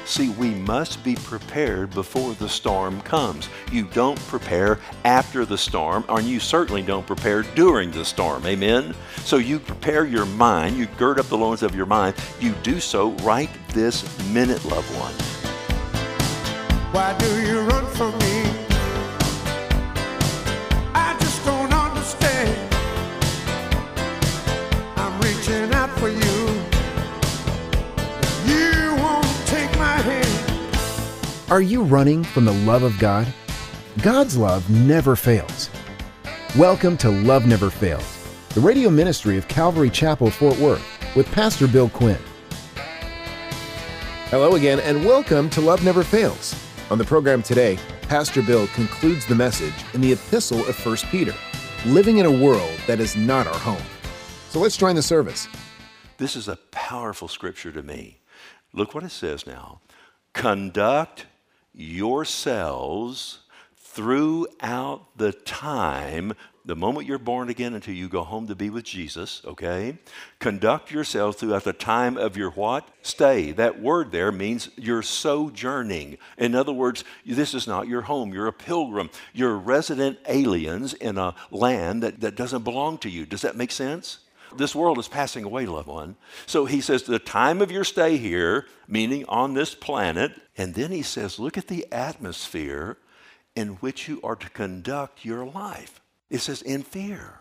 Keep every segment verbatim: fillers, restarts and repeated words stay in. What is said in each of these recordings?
See, we must be prepared before the storm comes. You don't prepare after the storm, and you certainly don't prepare during the storm. Amen? So you prepare your mind, you gird up the loins of your mind. You do so right this minute, loved one. Why do you run from me? I just don't understand. I'm reaching out for you. You won't take my hand. Are you running from the love of God? God's love never fails. Welcome to Love Never Fails, the radio ministry of Calvary Chapel, Fort Worth, with Pastor Bill Quinn. Hello again, and welcome to Love Never Fails. On the program today, Pastor Bill concludes the message in the epistle of First Peter, living in a world that is not our home. So let's join the service. This is a powerful scripture to me. Look what it says now. Conduct yourselves throughout the time, the moment you're born again until you go home to be with Jesus, okay? Conduct yourselves throughout the time of your what? Stay. That word there means you're sojourning. In other words, this is not your home. You're a pilgrim. You're resident aliens in a land that, that doesn't belong to you. Does that make sense? This world is passing away, loved one. So he says the time of your stay here, meaning on this planet, and then he says, look at the atmosphere in which you are to conduct your life. It says in fear.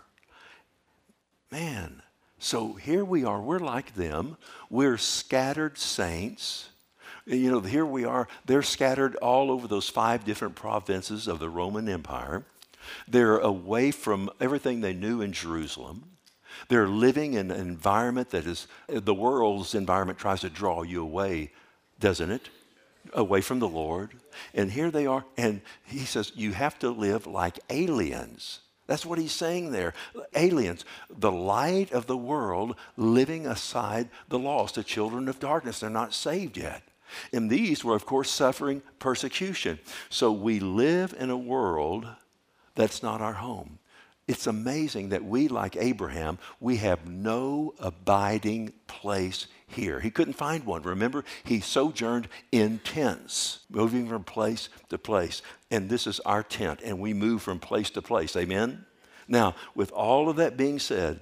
Man, so here we are. We're like them. We're scattered saints. You know, here we are. They're scattered all over those five different provinces of the Roman Empire. They're away from everything they knew in Jerusalem. They're living in an environment that is, the world's environment tries to draw you away, doesn't it? Away from the Lord. And here they are. And he says, you have to live like aliens. That's what he's saying there. Aliens, the light of the world living aside the lost, the children of darkness. They're not saved yet. And these were, of course, suffering persecution. So we live in a world that's not our home. It's amazing that we, like Abraham, we have no abiding place here. He couldn't find one. Remember, he sojourned in tents, moving from place to place. And this is our tent, and we move from place to place. Amen? Now, with all of that being said,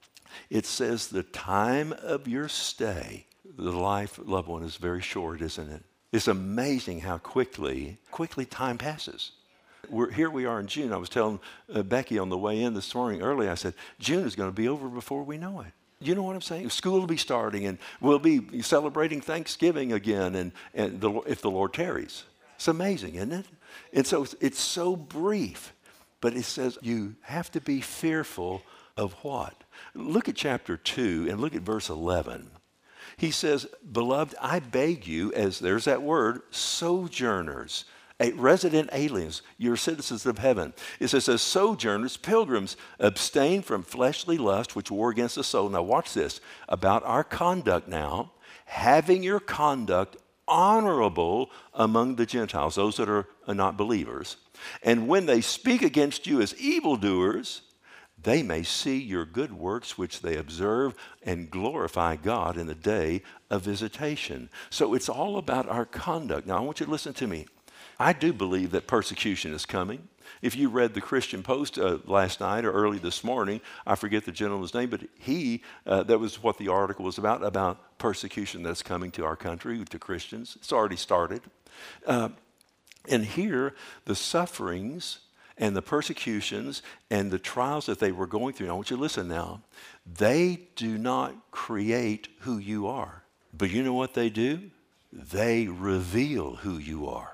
it says the time of your stay, the life, loved one, is very short, isn't it? It's amazing how quickly, quickly time passes. We're, here we are in June. I was telling uh, Becky on the way in this morning early, I said, June is going to be over before we know it. You know what I'm saying? School will be starting, and we'll be celebrating Thanksgiving again, and, and the, if the Lord tarries. It's amazing, isn't it? And so it's, it's so brief, but it says you have to be fearful of what? Look at chapter two and look at verse eleven. He says, beloved, I beg you, as there's that word, sojourners, A resident aliens, you're citizens of heaven. It says, as sojourners, pilgrims, abstain from fleshly lust, which war against the soul. Now watch this, about our conduct now, having your conduct honorable among the Gentiles, those that are not believers. And when they speak against you as evildoers, they may see your good works which they observe and glorify God in the day of visitation. So it's all about our conduct. Now I want you to listen to me. I do believe that persecution is coming. If you read the Christian Post uh, last night or early this morning, I forget the gentleman's name, but he, uh, that was what the article was about, about persecution that's coming to our country, to Christians. It's already started. Uh, and here, the sufferings and the persecutions and the trials that they were going through, I want you to listen now, they do not create who you are. But you know what they do? They reveal who you are.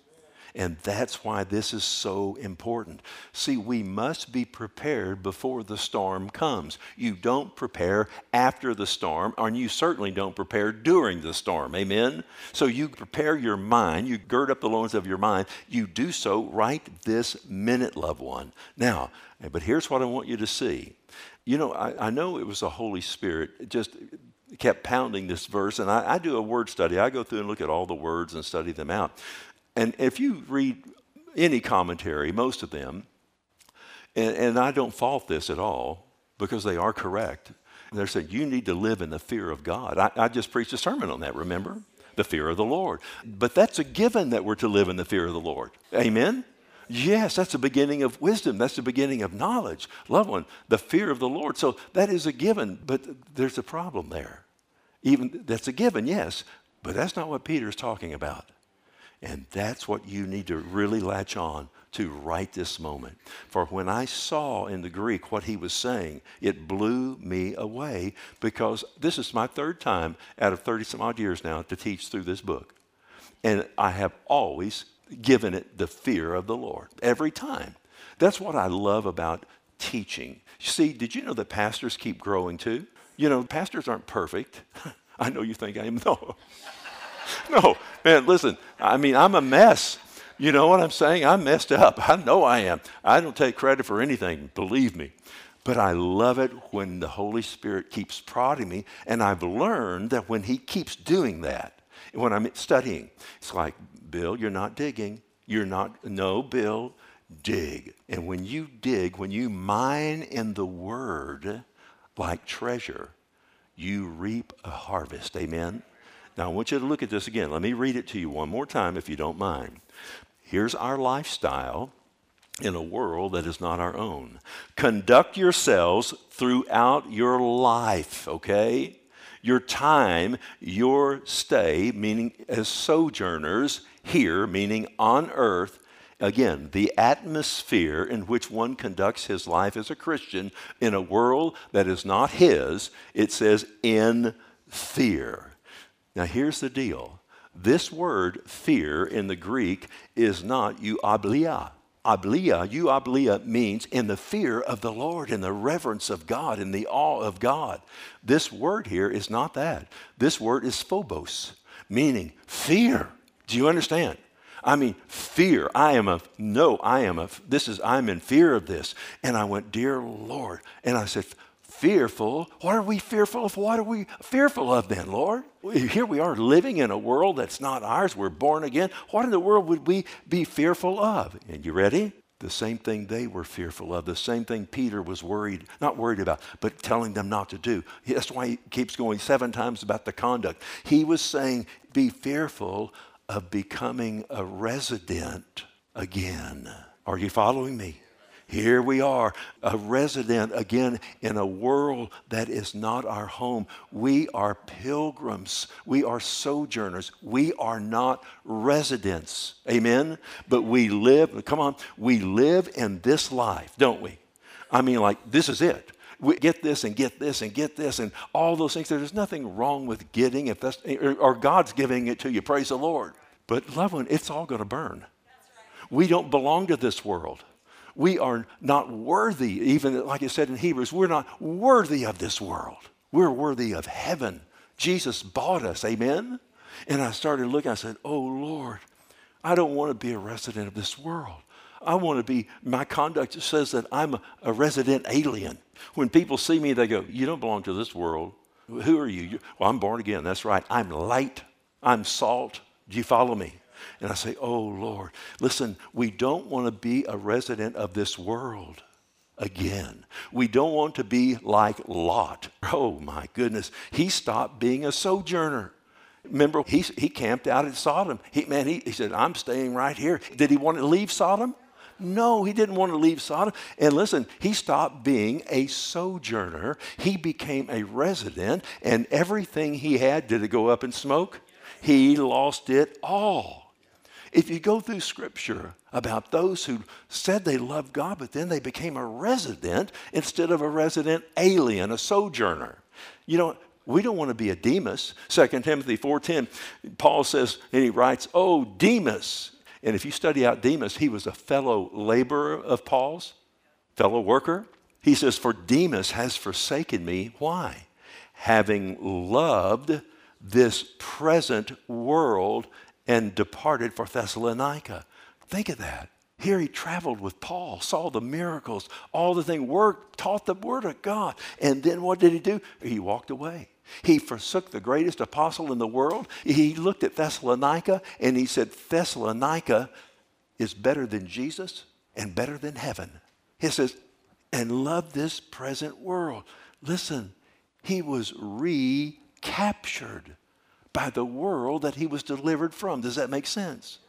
And that's why this is so important. See, we must be prepared before the storm comes. You don't prepare after the storm, and you certainly don't prepare during the storm. Amen? So you prepare your mind, you gird up the loins of your mind. You do so right this minute, loved one. Now, but here's what I want you to see. You know, I, I know it was the Holy Spirit just kept pounding this verse, and I, I do a word study. I go through and look at all the words and study them out. And if you read any commentary, most of them, and, and I don't fault this at all because they are correct, they're saying you need to live in the fear of God. I, I just preached a sermon on that, remember? The fear of the Lord. But that's a given that we're to live in the fear of the Lord. Amen? Yes, that's the beginning of wisdom. That's the beginning of knowledge. Loved one, the fear of the Lord. So that is a given, but there's a problem there. Even that's a given, yes, but that's not what Peter's talking about. And that's what you need to really latch on to right this moment. For when I saw in the Greek what he was saying, it blew me away, because this is my third time out of thirty some odd years now to teach through this book. And I have always given it the fear of the Lord every time. That's what I love about teaching. You see, did you know that pastors keep growing too? You know, pastors aren't perfect. I know you think I am. No. No, man, listen, I mean, I'm a mess. You know what I'm saying? I'm messed up. I know I am. I don't take credit for anything, believe me. But I love it when the Holy Spirit keeps prodding me, and I've learned that when he keeps doing that, when I'm studying, it's like, Bill, you're not digging. You're not, no, Bill, dig. And when you dig, when you mine in the Word like treasure, you reap a harvest. Amen? Now, I want you to look at this again. Let me read it to you one more time if you don't mind. Here's our lifestyle in a world that is not our own. Conduct yourselves throughout your life, okay? Your time, your stay, meaning as sojourners here, meaning on earth. Again, the atmosphere in which one conducts his life as a Christian in a world that is not his, it says in fear. Now here's the deal. This word fear in the Greek is not euablia. Ablia, euablia means in the fear of the Lord, in the reverence of God, in the awe of God. This word here is not that. This word is phobos, meaning fear. Do you understand? I mean, fear. I am a, no, I am a, this is, I'm in fear of this. And I went, dear Lord. And I said, fearful? What are we fearful of? What are we fearful of then, Lord? Here we are living in a world that's not ours. We're born again. What in the world would we be fearful of? And you ready? The same thing they were fearful of. The same thing Peter was worried, not worried about, but telling them not to do. That's why he keeps going seven times about the conduct. He was saying, be fearful of becoming a resident again. Are you following me? Here we are, a resident again in a world that is not our home. We are pilgrims. We are sojourners. We are not residents. Amen? But we live, come on, we live in this life, don't we? I mean, like, this is it. We get this and get this and get this and all those things. There's nothing wrong with getting, if that's, or God's giving it to you. Praise the Lord. But loved one, it's all going to burn. We don't belong to this world. We are not worthy, even like it said in Hebrews, we're not worthy of this world. We're worthy of heaven. Jesus bought us, amen? And I started looking, I said, oh Lord, I don't want to be a resident of this world. I want to be, my conduct says that I'm a, a resident alien. When people see me, they go, you don't belong to this world. Who are you? you? Well, I'm born again, that's right. I'm light, I'm salt. Do you follow me? And I say, oh, Lord, listen, we don't want to be a resident of this world again. We don't want to be like Lot. Oh, my goodness. He stopped being a sojourner. Remember, he, he camped out at Sodom. He, man, he, he said, I'm staying right here. Did he want to leave Sodom? No, he didn't want to leave Sodom. And listen, he stopped being a sojourner. He became a resident, and everything he had, did it go up in smoke? He lost it all. If you go through Scripture about those who said they loved God, but then they became a resident instead of a resident alien, a sojourner. You know, we don't want to be a Demas. Second Timothy four ten, Paul says, and he writes, oh, Demas. And if you study out Demas, he was a fellow laborer of Paul's, fellow worker. He says, for Demas has forsaken me. Why? Having loved this present world and departed for Thessalonica. Think of that. Here he traveled with Paul, saw the miracles, all the thing, worked, taught the word of God. And then what did he do? He walked away. He forsook the greatest apostle in the world. He looked at Thessalonica and he said, Thessalonica is better than Jesus and better than heaven. He says, and love this present world. Listen, he was recaptured by the world that he was delivered from. Does that make sense?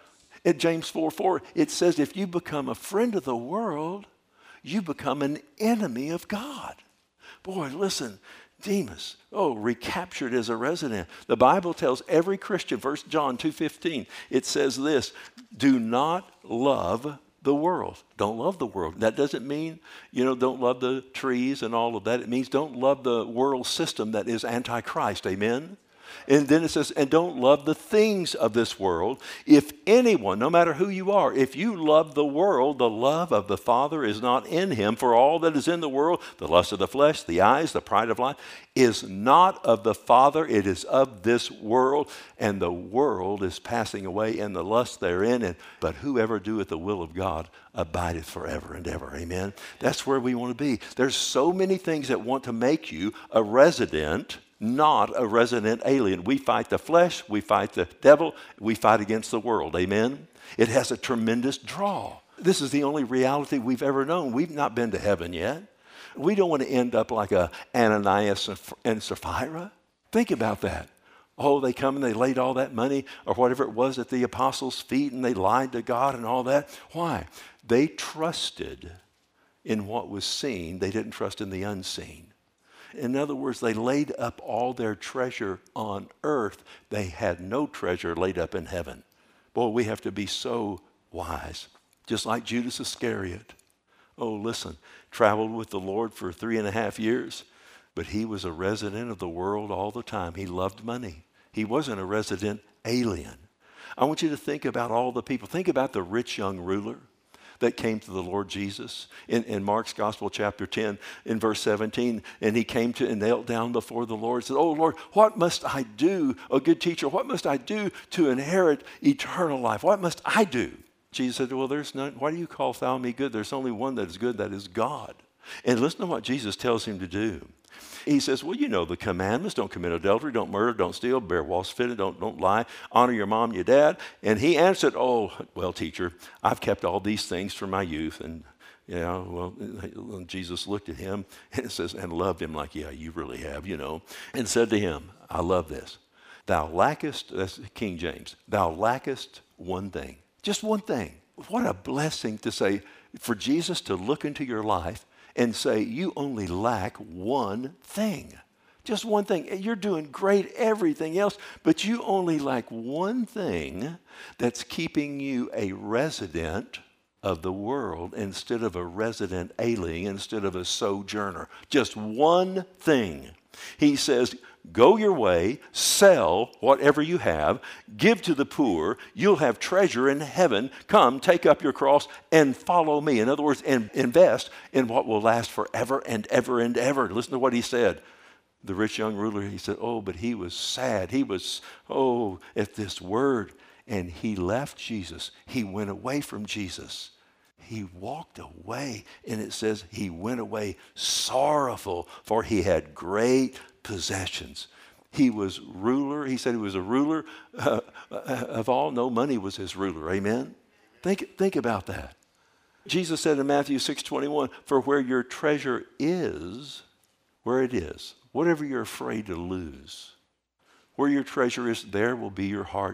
In James four four, it says, if you become a friend of the world, you become an enemy of God. Boy, listen, Demas, oh, recaptured as a resident. The Bible tells every Christian, First John two fifteen, it says this, do not love the world. Don't love the world. That doesn't mean, you know, don't love the trees and all of that. It means don't love the world system that is antichrist. Amen? And then it says, and don't love the things of this world. If anyone, no matter who you are, if you love the world, the love of the Father is not in him. For all that is in the world, the lust of the flesh, the eyes, the pride of life, is not of the Father. It is of this world. And the world is passing away and the lust therein. And, but whoever doeth the will of God abideth forever and ever. Amen? That's where we want to be. There's so many things that want to make you a resident, not a resident alien. We fight the flesh, we fight the devil, we fight against the world. Amen? It has a tremendous draw. This is the only reality we've ever known. We've not been to heaven yet. We don't want to end up like a Ananias and Sapphira. Think about that. Oh, they come and they laid all that money or whatever it was at the apostles' feet and they lied to God and all that. Why? They trusted in what was seen. They didn't trust in the unseen. In other words, they laid up all their treasure on earth. They had no treasure laid up in heaven. Boy, we have to be so wise. Just like Judas Iscariot. Oh, listen, traveled with the Lord for three and a half years, but he was a resident of the world all the time. He loved money. He wasn't a resident alien. I want you to think about all the people. Think about the rich young ruler that came to the Lord Jesus in, in Mark's Gospel, chapter ten, in verse seventeen. And he came to and knelt down before the Lord and said, oh, Lord, what must I do, a good teacher, what must I do to inherit eternal life? What must I do? Jesus said, well, there's none. Why do you call thou me good? There's only one that is good, that is God. And listen to what Jesus tells him to do. He says, well, you know the commandments. Don't commit adultery, don't murder, don't steal, bear false witness, don't, don't lie, honor your mom and your dad. And he answered, oh, well, teacher, I've kept all these things from my youth. And, you know, well, Jesus looked at him and it says, and loved him like, yeah, you really have, you know, and said to him, I love this. Thou lackest, that's King James, thou lackest one thing, just one thing. What a blessing to say, for Jesus to look into your life and say, you only lack one thing. Just one thing. You're doing great everything else, but you only lack one thing that's keeping you a resident of the world instead of a resident alien, instead of a sojourner. Just one thing. He says, go your way, sell whatever you have, give to the poor, you'll have treasure in heaven. Come, take up your cross and follow me. In other words, and invest in what will last forever and ever and ever. Listen to what he said. The rich young ruler, he said, oh, but he was sad. He was, oh, at this word. And he left Jesus. He went away from Jesus. He walked away, and it says he went away sorrowful, for he had great possessions. He was ruler. He said he was a ruler uh, of all. No, money was his ruler. Amen? Think, think about that. Jesus said in Matthew six twenty-one, for where your treasure is, where it is, whatever you're afraid to lose, where your treasure is, there will be your heart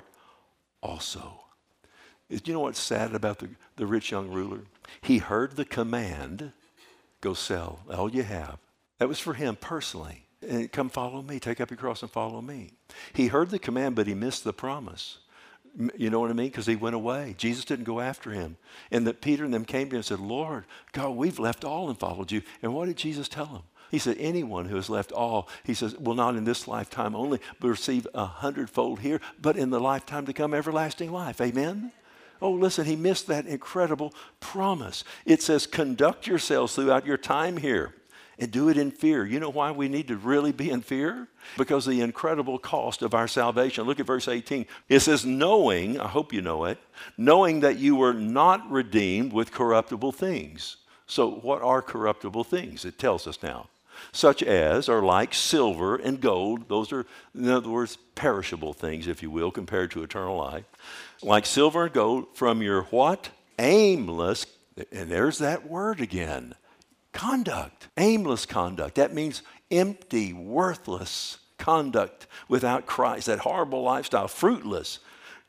also. Do you know what's sad about the, the rich young ruler? He heard the command, go sell all you have. That was for him personally. And come follow me, take up your cross and follow me. He heard the command, but he missed the promise. You know what I mean? Because he went away. Jesus didn't go after him. And that Peter and them came to him and said, Lord, God, we've left all and followed you. And what did Jesus tell him? He said, anyone who has left all, he says, will not in this lifetime only, but receive a hundredfold here, but in the lifetime to come, everlasting life. Amen? Oh, listen, he missed that incredible promise. It says, conduct yourselves throughout your time here and do it in fear. You know why we need to really be in fear? Because of the incredible cost of our salvation. Look at verse eighteen. It says, knowing, I hope you know it, knowing that you were not redeemed with corruptible things. So what are corruptible things? It tells us now. Such as are like silver and gold. Those are, in other words, perishable things, if you will, compared to eternal life. Like silver and gold from your what? Aimless, and there's that word again, conduct. Aimless conduct. That means empty, worthless conduct without Christ, that horrible lifestyle, fruitless,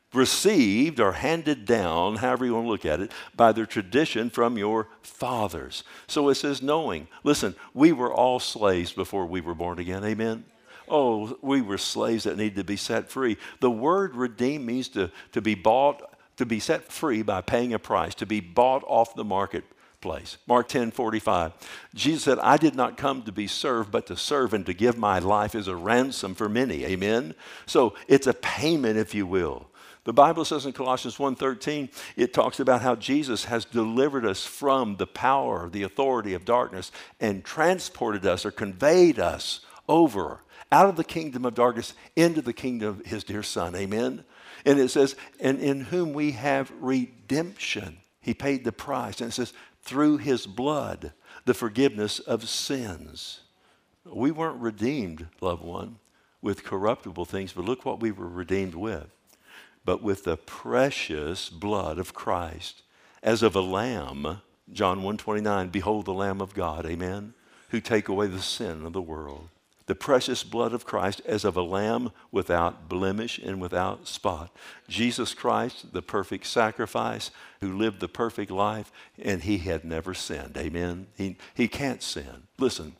received or handed down, however you want to look at it, by the tradition from your fathers. So it says knowing. Listen, we were all slaves before we were born again. Amen? Oh, we were slaves that needed to be set free. The word redeem means to, to be bought, to be set free by paying a price, to be bought off the marketplace. Mark ten forty-five. Jesus said, I did not come to be served, but to serve and to give my life as a ransom for many. Amen? So it's a payment, if you will. The Bible says in Colossians one thirteen, it talks about how Jesus has delivered us from the power, the authority of darkness, and transported us or conveyed us over out of the kingdom of darkness into the kingdom of his dear Son. Amen? And it says, and in whom we have redemption. He paid the price. And it says, through his blood, the forgiveness of sins. We weren't redeemed, loved one, with corruptible things, but look what we were redeemed with. But with the precious blood of Christ, as of a lamb, John one twenty-nine, behold the Lamb of God, amen, who take away the sin of the world. The precious blood of Christ as of a lamb without blemish and without spot. Jesus Christ, the perfect sacrifice, who lived the perfect life, and he had never sinned, amen. He, he can't sin. Listen,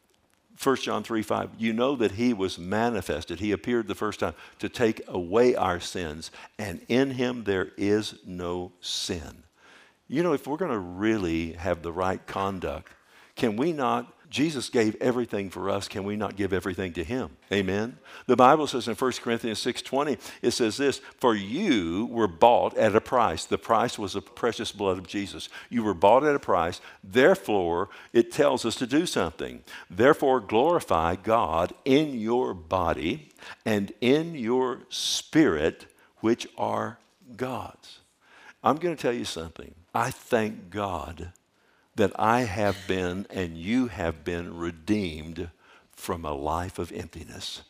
First John three five, you know that he was manifested. He appeared the first time to take away our sins, and in him there is no sin. You know, if we're going to really have the right conduct, can we not, Jesus gave everything for us, can we not give everything to him? Amen? The Bible says in First Corinthians six twenty, it says this, for you were bought at a price. The price was the precious blood of Jesus. You were bought at a price. Therefore, it tells us to do something. Therefore, glorify God in your body and in your spirit, which are God's. I'm going to tell you something. I thank God that I have been and you have been redeemed from a life of emptiness.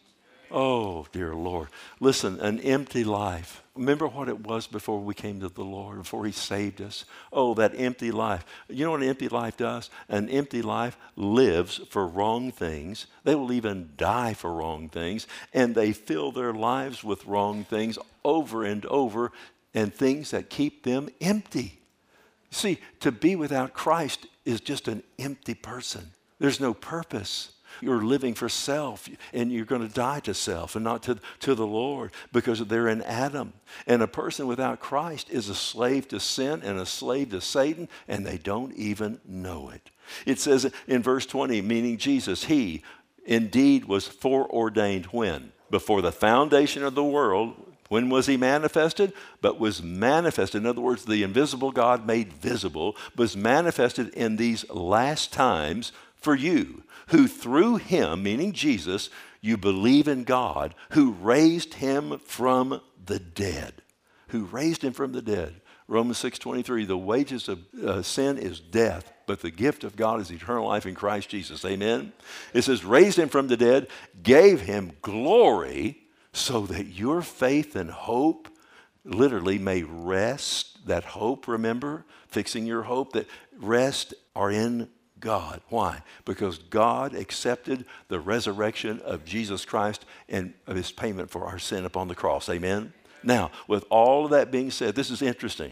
Oh, dear Lord. Listen, an empty life. Remember what it was before we came to the Lord, before he saved us? Oh, that empty life. You know what an empty life does? An empty life lives for wrong things. They will even die for wrong things, and they fill their lives with wrong things over and over, and things that keep them empty. See, to be without Christ is just an empty person. There's no purpose. You're living for self, and you're going to die to self and not to, to the Lord, because they're in Adam. And a person without Christ is a slave to sin and a slave to Satan, and they don't even know it. It says in verse twenty, meaning Jesus, he indeed was foreordained when? Before the foundation of the world. When was he manifested? But was manifested, in other words, the invisible God made visible, was manifested in these last times for you, who through him, meaning Jesus, you believe in God, who raised him from the dead. Who raised him from the dead. Romans six twenty-three, the wages of uh, sin is death, but the gift of God is eternal life in Christ Jesus. Amen? It says, raised him from the dead, gave him glory, so that your faith and hope literally may rest. That hope, remember, fixing your hope, that rest are in God. Why? Because God accepted the resurrection of Jesus Christ and of his payment for our sin upon the cross. Amen? Now, with all of that being said, this is interesting.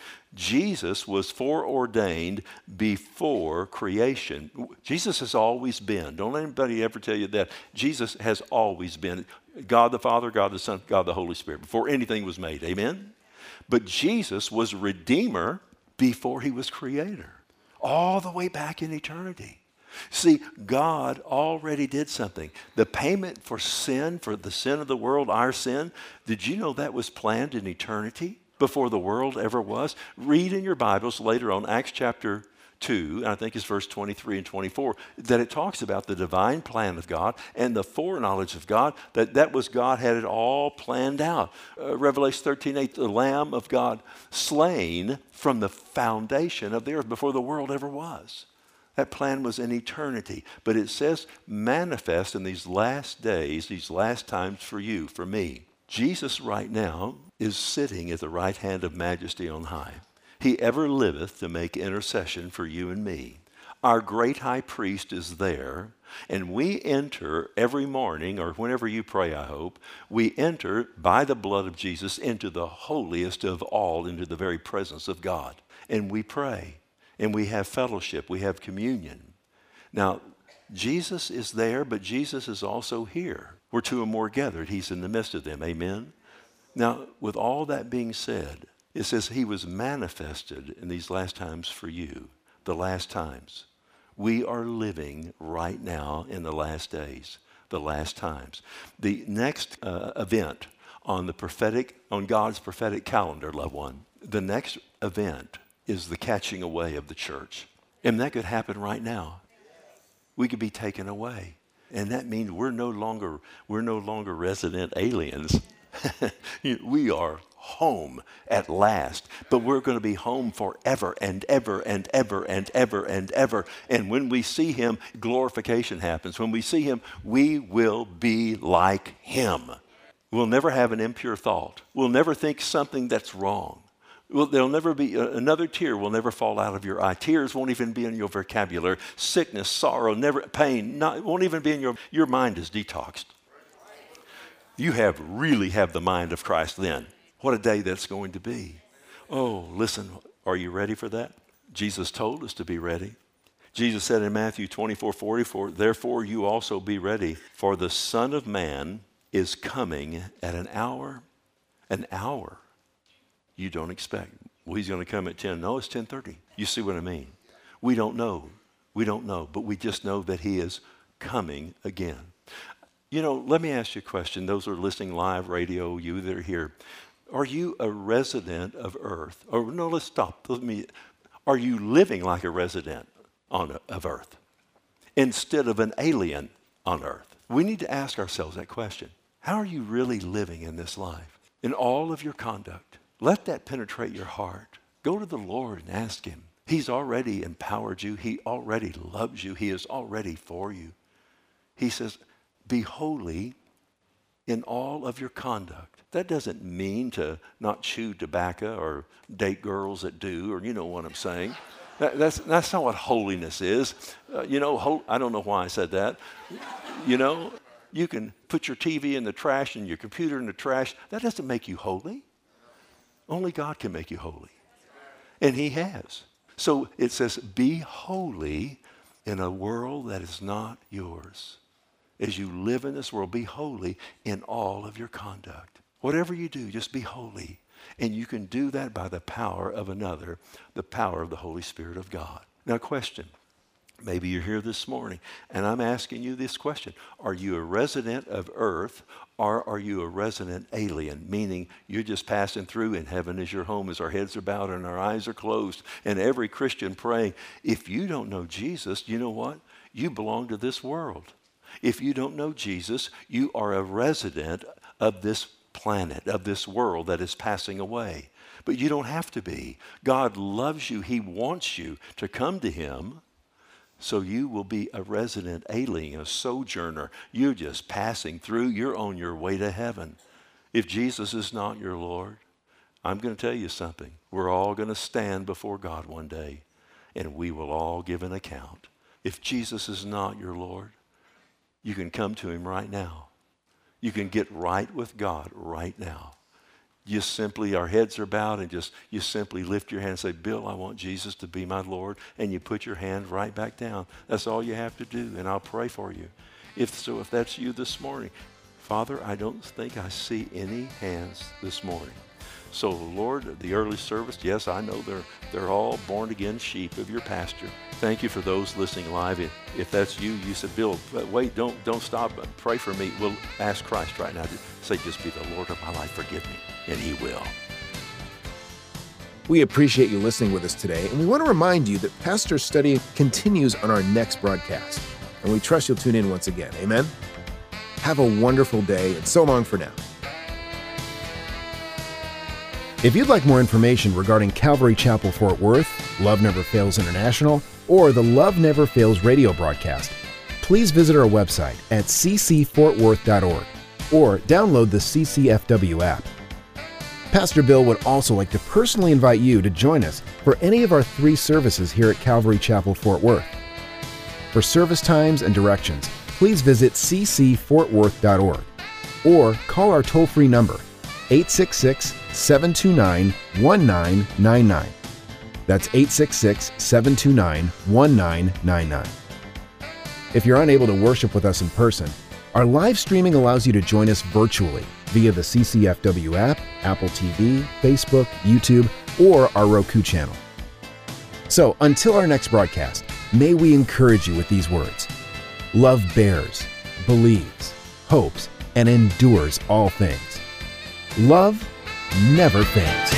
Jesus was foreordained before creation. Jesus has always been. Don't let anybody ever tell you that. Jesus has always been. God the Father, God the Son, God the Holy Spirit, before anything was made. Amen? But Jesus was Redeemer before he was Creator. All the way back in eternity. See, God already did something. The payment for sin, for the sin of the world, our sin, did you know that was planned in eternity before the world ever was? Read in your Bibles later on, Acts chapter two, and I think it's verse twenty-three and twenty-four, that it talks about the divine plan of God and the foreknowledge of God, that that was God had it all planned out. Uh, Revelation thirteen eight, the Lamb of God slain from the foundation of the earth before the world ever was. That plan was in eternity. But it says manifest in these last days, these last times for you, for me. Jesus right now is sitting at the right hand of majesty on high. He ever liveth to make intercession for you and me. Our great high priest is there. And we enter every morning, or whenever you pray, I hope, we enter by the blood of Jesus into the holiest of all, into the very presence of God. And we pray, and we have fellowship, we have communion. Now, Jesus is there, but Jesus is also here. Where two or more gathered, he's in the midst of them. Amen? Now, with all that being said, it says he was manifested in these last times for you, the last times. We are living right now in the last days, the last times. The next uh, event on the prophetic, on God's prophetic calendar, loved one, the next event is the catching away of the church. And that could happen right now. We could be taken away. And that means we're no longer, we're no longer resident aliens. We are home at last, but we're going to be home forever and ever and ever and ever and ever. And when we see him, glorification happens. When we see him, we will be like him. We'll never have an impure thought. We'll never think something that's wrong. Well, there'll never be, uh, another tear will never fall out of your eye. Tears won't even be in your vocabulary. Sickness, sorrow, never, pain, not, won't even be in your, your mind is detoxed. You have really have the mind of Christ then. What a day that's going to be. Oh, listen, are you ready for that? Jesus told us to be ready. Jesus said in Matthew twenty-four forty-four, therefore you also be ready, for the Son of Man is coming at an hour, an hour you don't expect. Well, he's going to come at ten. No, it's ten thirty. You see what I mean? We don't know. We don't know, but we just know that he is coming again. You know, let me ask you a question. Those who are listening live, radio, you that are here, are you a resident of earth? Or no, let's stop. Let me, are you living like a resident on, of earth instead of an alien on earth? We need to ask ourselves that question. How are you really living in this life? In all of your conduct, let that penetrate your heart. Go to the Lord and ask him. He's already empowered you. He already loves you. He is already for you. He says, be holy in all of your conduct. That doesn't mean to not chew tobacco or date girls that do, or you know what I'm saying. That, that's, that's not what holiness is. Uh, you know, ho- I don't know why I said that. You know, you can put your T V in the trash and your computer in the trash. That doesn't make you holy. Only God can make you holy. And he has. So it says, be holy in a world that is not yours. As you live in this world, be holy in all of your conduct. Whatever you do, just be holy. And you can do that by the power of another, the power of the Holy Spirit of God. Now, question. Maybe you're here this morning, and I'm asking you this question. Are you a resident of earth, or are you a resident alien? Meaning, you're just passing through, and heaven is your home as our heads are bowed and our eyes are closed. And every Christian praying, if you don't know Jesus, you know what? You belong to this world. If you don't know Jesus, you are a resident of this planet, of this world that is passing away. But you don't have to be. God loves you. He wants you to come to him, so you will be a resident alien, a sojourner. You're just passing through. You're on your way to heaven. If Jesus is not your Lord, I'm going to tell you something. We're all going to stand before God one day, and we will all give an account. If Jesus is not your Lord, you can come to him right now. You can get right with God right now. You simply, our heads are bowed, and just, you simply lift your hand and say, Bill, I want Jesus to be my Lord. And you put your hand right back down. That's all you have to do, and I'll pray for you. If so, if that's you this morning, Father, I don't think I see any hands this morning. So, Lord, the early service, yes, I know they're they're all born-again sheep of your pasture. Thank you for those listening live. If that's you, you said, Bill, wait, don't don't stop. Pray for me. We'll ask Christ right now. Say, just be the Lord of my life. Forgive me. And he will. We appreciate you listening with us today, and we want to remind you that Pastor's study continues on our next broadcast. And we trust you'll tune in once again. Amen? Have a wonderful day, and so long for now. If you'd like more information regarding Calvary Chapel Fort Worth, Love Never Fails International, or the Love Never Fails radio broadcast, please visit our website at c c fort worth dot org or download the C C F W app. Pastor Bill would also like to personally invite you to join us for any of our three services here at Calvary Chapel Fort Worth. For service times and directions, please visit c c fort worth dot org or call our toll-free number, eight six six, seven two nine, one nine nine nine. That's eight six six, seven two nine, one nine nine nine. If you're unable to worship with us in person, our live streaming allows you to join us virtually via the C C F W app, Apple T V, Facebook, YouTube, or our Roku channel. So until our next broadcast, may we encourage you with these words. Love bears, believes, hopes, and endures all things. Love never fails.